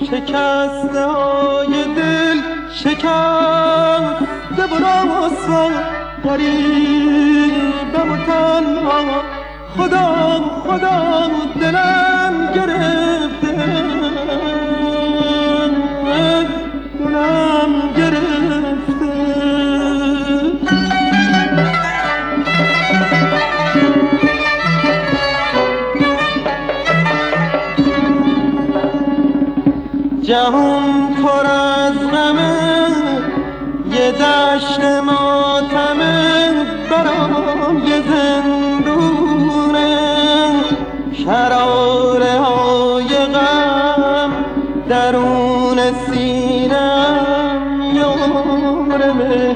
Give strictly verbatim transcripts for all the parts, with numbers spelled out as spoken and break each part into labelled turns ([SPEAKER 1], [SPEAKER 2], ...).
[SPEAKER 1] شکسته های دل شکسته و رسوا غریبم و تنها خدا خدا دلم گرفته دلم گرفته جهان پر از غمه یه دشت ماتمه برام یه زندونه شراره های غم درون سینم یار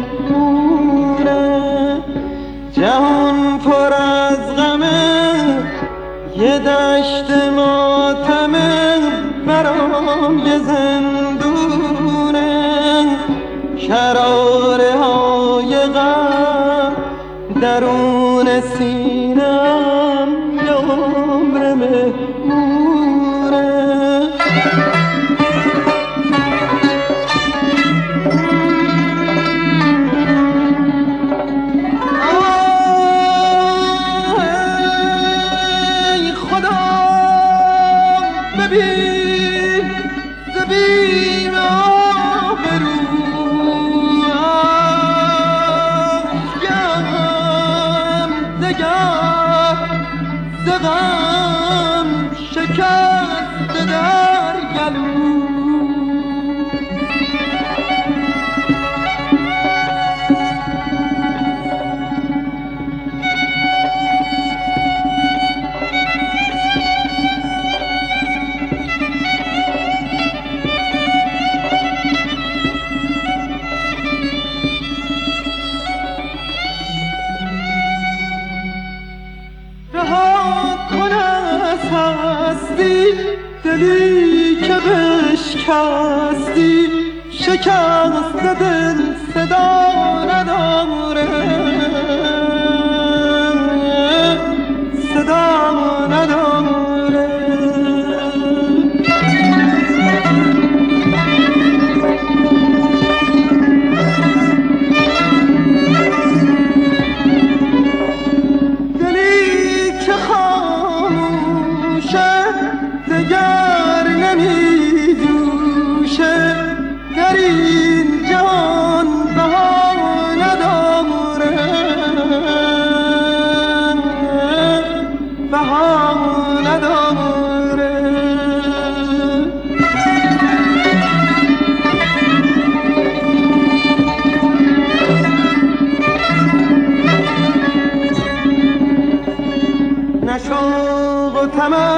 [SPEAKER 1] مهمونه جهان پر از غمه یه دشت ماتمه برام یه زندونه شراره های غم درون سینم یار مهمونه ای خدا ببین زبیم آبرو زغم شکست در گلو هستی دلی که بشکستی شکست دل صدا نداره صدا نداره دلی که دگر نمی جوشه در این جهان بها نداره بها نداره نه شوق و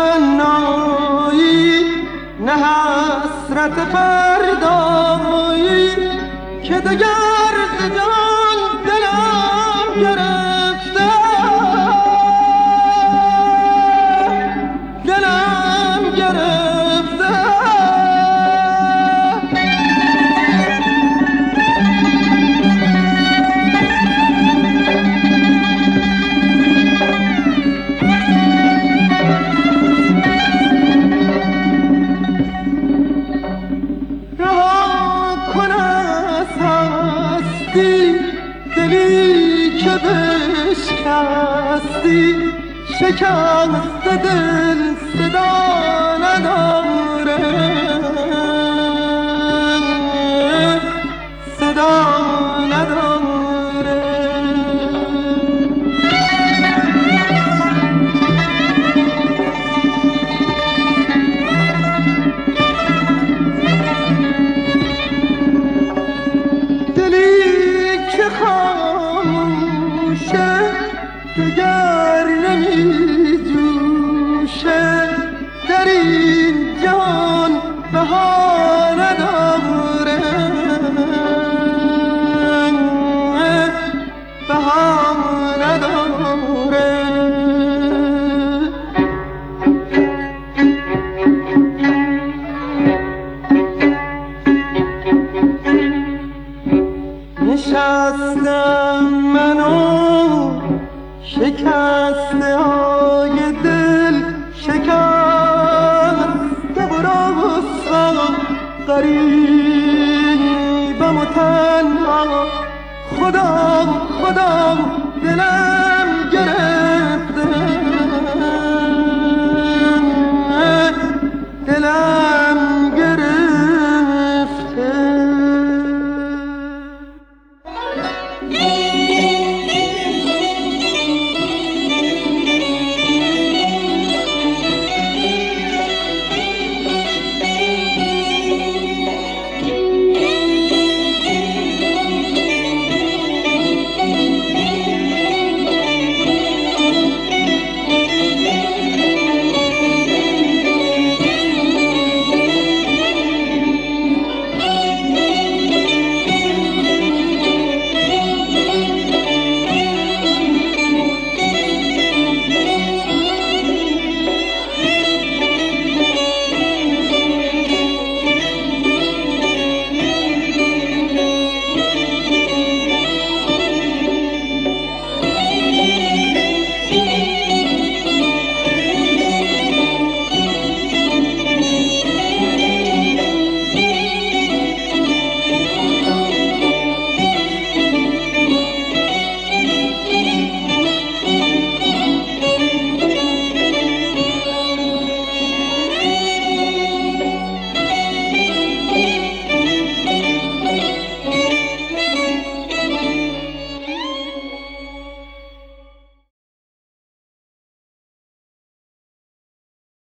[SPEAKER 1] تمنایی نه حسرت فردایی که دگر ز جان دلم گرفته دلم گرفته دلی که بشکستی شکست دل صدا نداره صدا نداره دگر نمی جوشه در این غریبم و تنها خدا خدا دلم گرفته دلم